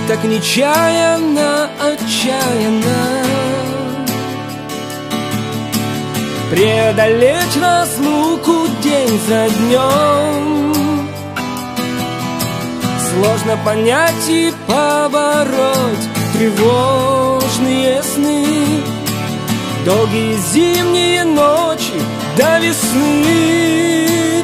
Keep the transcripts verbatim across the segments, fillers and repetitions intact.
так нечаянно, отчаянно преодолеть разлуку день за днем. Сложно понять и побороть тревожные сны, долгие зимние ночи до весны.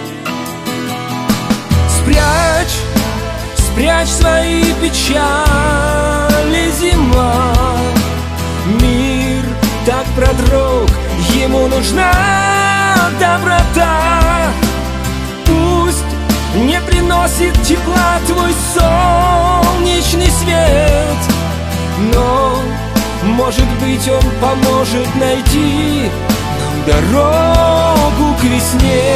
Спрячь, спрячь свои печали, зима. Мир так продрог, ему нужна доброта. Пусть не приносит тепла твой солнечный свет, но, может быть, он поможет найти нам дорогу к весне.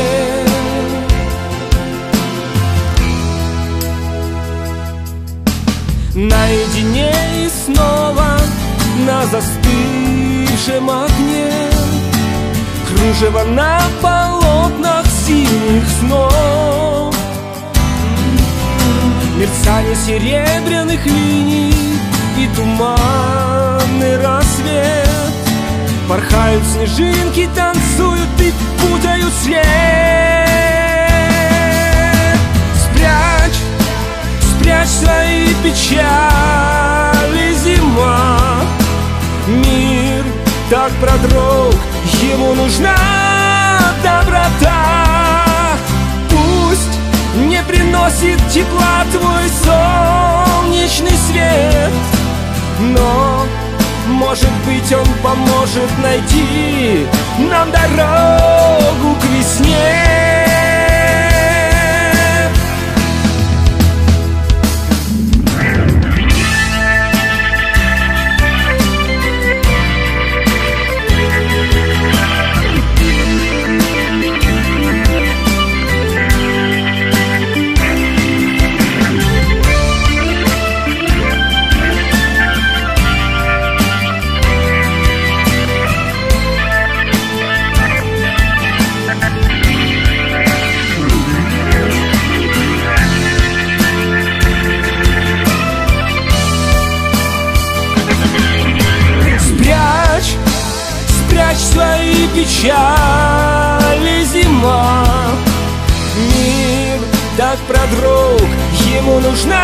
Наедине и снова на застывшем окне кружево на полотнах синих снов, мерцание серебряных линий и туманный рассвет. Порхают снежинки, танцуют и путают след. Спрячь, спрячь свои печали, зима. Мир так продрог, ему нужна доброта. Пусть не приносит тепла твой солнечный свет, но, может быть, он поможет найти нам дорогу к весне. Спрячь свои печали, зима. Мир так продрог, ему нужна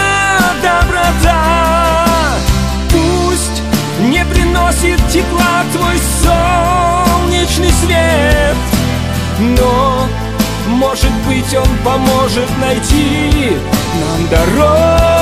доброта. Пусть не приносит тепла твой солнечный свет, но, может быть, он поможет найти нам дорогу